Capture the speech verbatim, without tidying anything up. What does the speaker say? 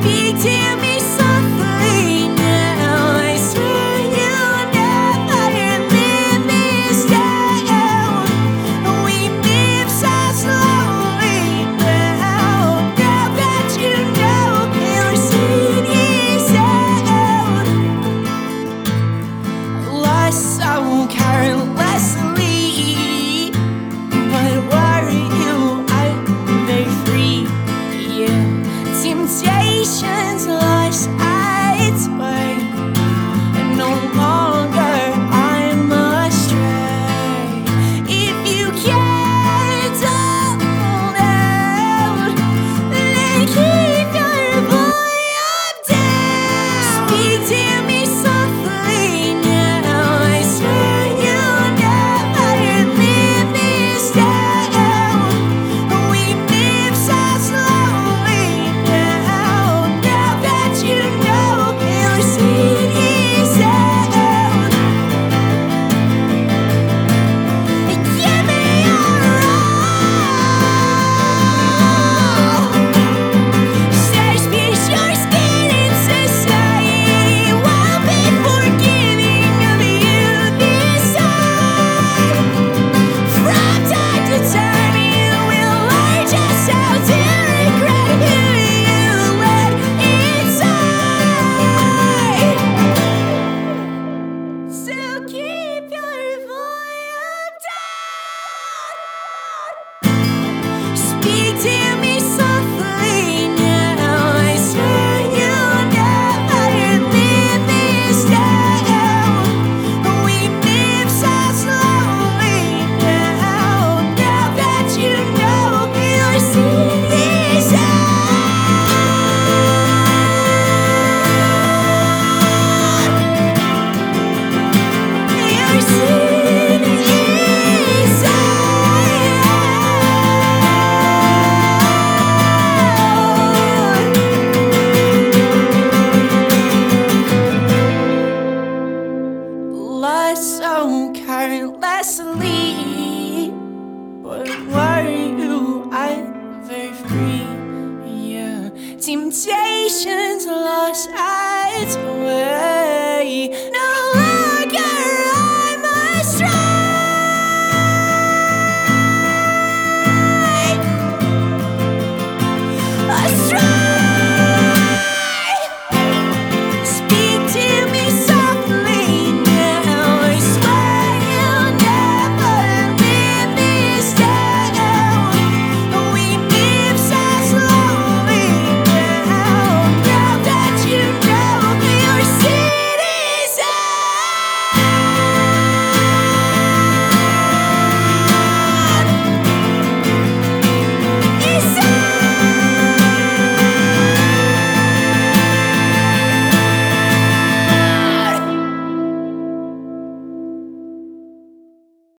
Speak to me softly now. I swear you'll never let me down. We move so slowly now. Now that you know your sin is out, lost so carelessly. But were you out there free? Yeah. Temptations lost its way, and no longer I'm astray. If you can't hold out, then keep your volume down. Speak to me softly now. I swear you'll never let me down. We move so slowly now. Now that you know your sin is out, give me your all. Search pierce your skin into sight. Won't be forgiving of you this time. From time to time you will learn just how to regret who you let inside. So keep your volume down. Speak to me softly now. I swear you'll never let me down. We move so slowly now. Now that you know your sin is out, your sin is out. Lost so carelessly, but were you ever free? Yeah. Temptations lost its way. No